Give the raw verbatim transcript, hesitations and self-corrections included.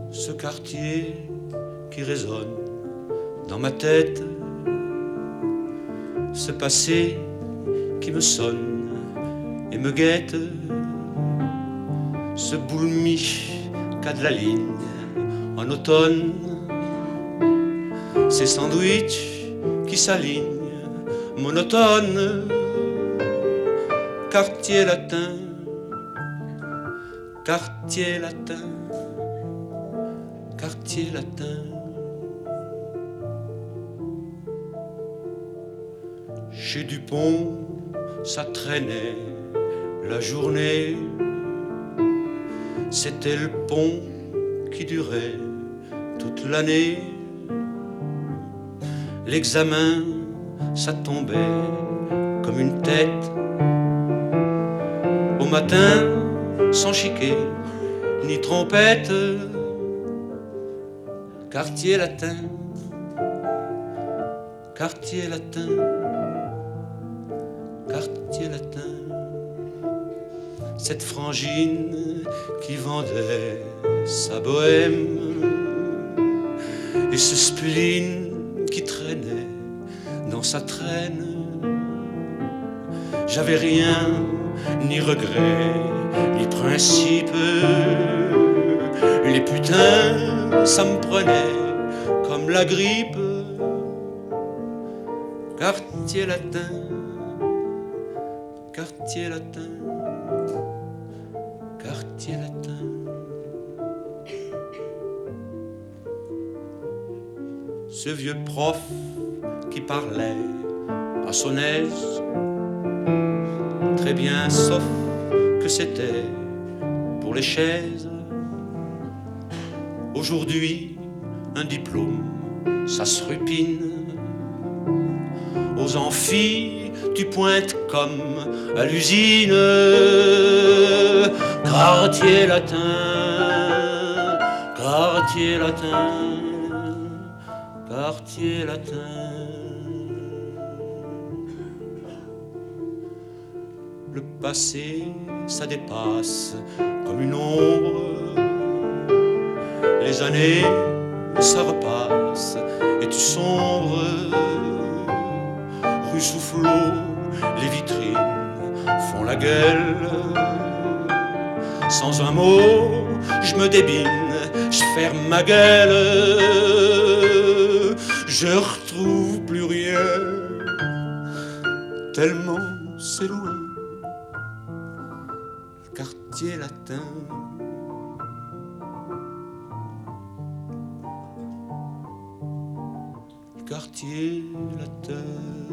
ce quartier qui résonne dans ma tête, ce passé qui me sonne et me guette, ce boulmiche qu'a de la ligne en automne, ces sandwichs qui s'alignent monotones, quartier latin, quartier latin, quartier latin. Chez Dupont, ça traînait la journée, c'était le pont qui durait toute l'année. L'examen, ça tombait comme une tête. Au matin, sans chiquet ni trompette, quartier latin, quartier latin, quartier latin. Cette frangine qui vendait sa bohème et ce spleen qui traînait dans sa traîne. J'avais rien, ni regret, ni principe. Les putains, ça me prenait comme la grippe. Quartier latin, quartier latin, quartier latin. Ce vieux prof qui parlait à son aise, très bien sauf que c'était pour les chaises. Aujourd'hui, un diplôme, ça se rupine. Aux amphis, tu pointes comme à l'usine. Quartier latin, quartier latin, quartier latin. Le passé, ça dépasse comme une ombre. Les années, ça repasse et tu sombres. Rue Soufflot, les vitrines font la gueule. Sans un mot, je me débine, je ferme ma gueule. Je retrouve plus rien, tellement c'est loin. Quartier latin, quartier latin.